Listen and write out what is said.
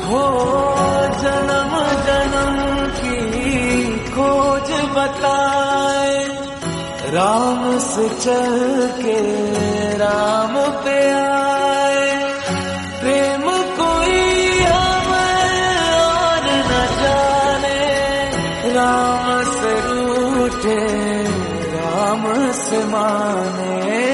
हो जन्म जन्म की खोज बताए, राम से चल के राम पे आए। प्रेम कोई हमें और न जाने, राम से रूठे राम से माने।